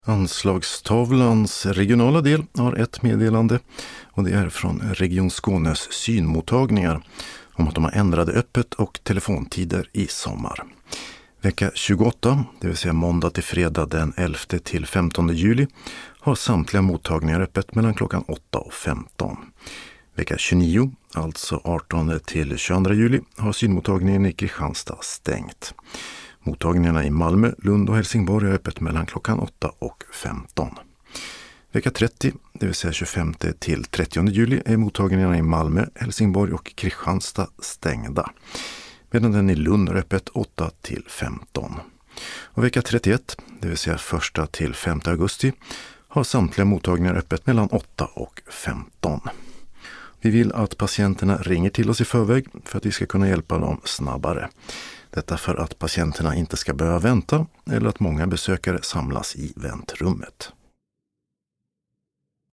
Anslagstavlans regionala del har ett meddelande och det är från Region Skånes synmottagningar om att de har ändrade öppet- och telefontider i sommar. Vecka 28, det vill säga måndag till fredag den 11 till 15 juli, har samtliga mottagningar öppet mellan klockan 8 och 15. Vecka 29, alltså 18 till 22 juli, har synmottagningen i Kristianstad stängt. Mottagningarna i Malmö, Lund och Helsingborg är öppet mellan klockan 8 och 15. Vecka 30, det vill säga 25 till 30 juli, är mottagningarna i Malmö, Helsingborg och Kristianstad stängda, medan den i Lund är öppet 8 till 15. Och vecka 31, det vill säga 1 till 5 augusti, har samtliga mottagningar öppet mellan 8 och 15. Vi vill att patienterna ringer till oss i förväg för att vi ska kunna hjälpa dem snabbare. Detta för att patienterna inte ska behöva vänta eller att många besökare samlas i väntrummet.